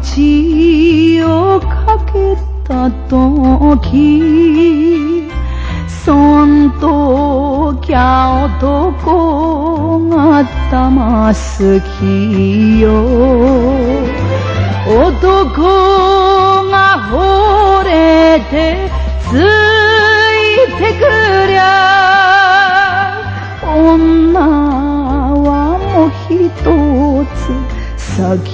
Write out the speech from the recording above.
字をかけた時そん時ゃ男が玉好きよ男が惚れてついてくりゃ女はもう一つ先